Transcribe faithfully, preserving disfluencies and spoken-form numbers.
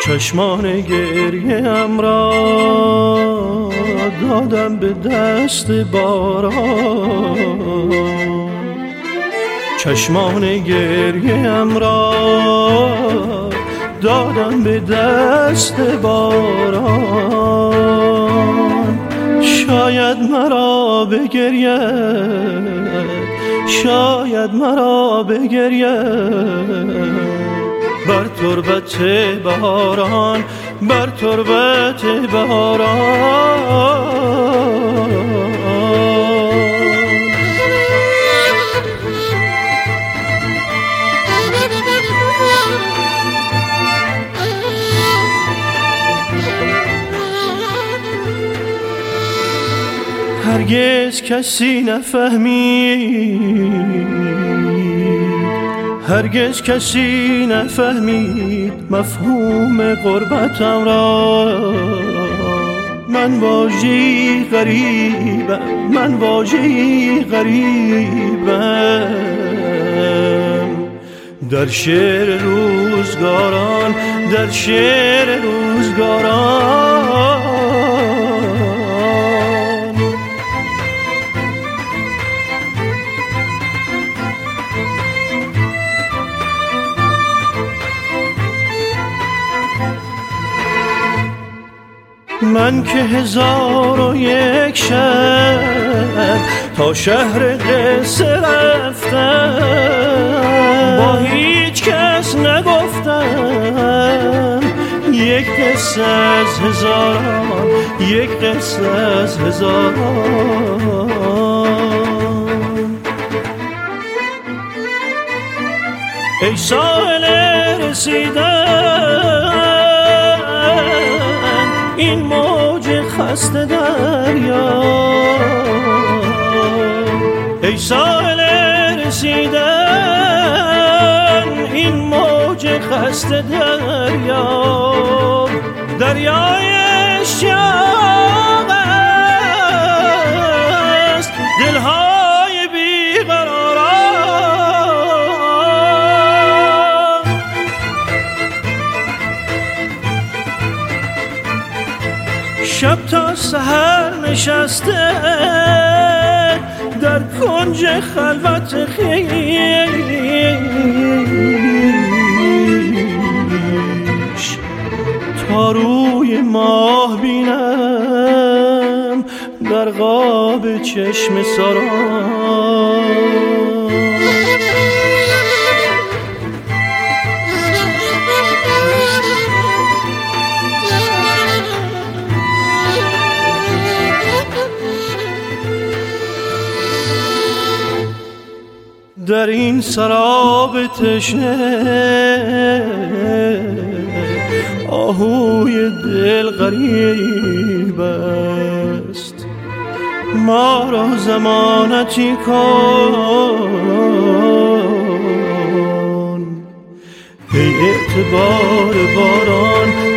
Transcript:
چشمان گریم را دادم به دست باران، چشمان گریم را دادم به دست باران. شاید مرا بگرید، شاید مرا بگرید بر تربت بهاران، بر تربت بهاران. هرگز کسی نفهمید، هرگز کسی نفهمید مفهوم غربتم را. من واژه‌ای غریبم، من واژه‌ای غریبم در شعر روزگاران، در شعر روزگاران. من که هزار و یک شب تا شهر قصه رفتم، با هیچ کس نگفتم یک قصه از هزاران، یک قصه از هزاران. ای ساحل رسیدن این موج خسته دریا، ای ساحل رسیدن این موج خسته دریا. دریای اشتیاق است دلهای بیقراران. شب تا سحر نشسته در کنج خلوت خویش، تا روی ماه بینم در قاب چشم ساران. در این سراب تشنه آهوی دل غریب است، ما را ضمانتی کن ای اعتبار باران،